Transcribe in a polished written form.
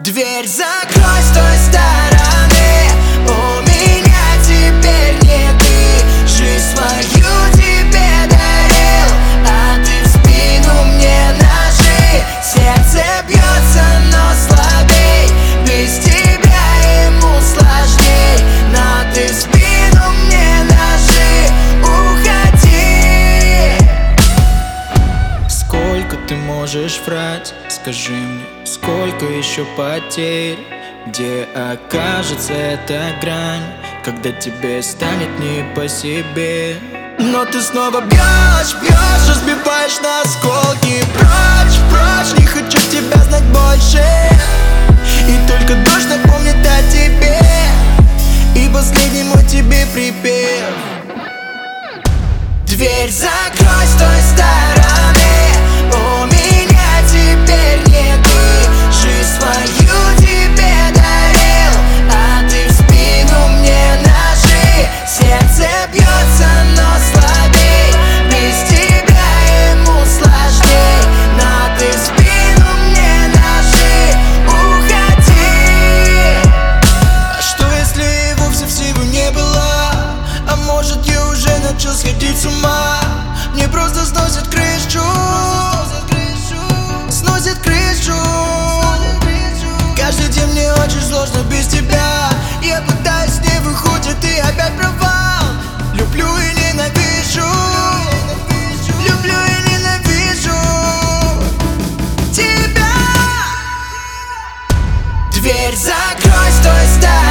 Дверь закрой с той стороны, у меня теперь не ты. Жизнь свою тебе дарил, а ты в спину мне ножи. Сердце бьется, но слабей, без тебя ему сложней. Но ты в спину мне ножи, уходи. Сколько ты можешь врать? Скажи мне, сколько еще потерь? Где окажется эта грань, когда тебе станет не по себе? Но ты снова бьешь, бьешь, разбиваешь на осколки. Прочь, прочь, не хочу тебя знать больше. И только дождь напомнит о тебе, и последний мой тебе припев. Дверь закрой с той стороны, у меня теперь не ты. Жизнь свою тебе дарил, а ты в спину мне ножи. Сердце бьется, но слабей, без тебя ему сложней. Но ты в спину мне ножи, уходи. А что если и вовсе всего не было? А может я уже начал сходить с ума? Мне просто сносит крышу, сносит крышу. Каждый день мне очень сложно без тебя. Я пытаюсь, не выходит, и опять провал. Люблю и ненавижу, люблю и ненавижу тебя. Дверь закрой с той стороны,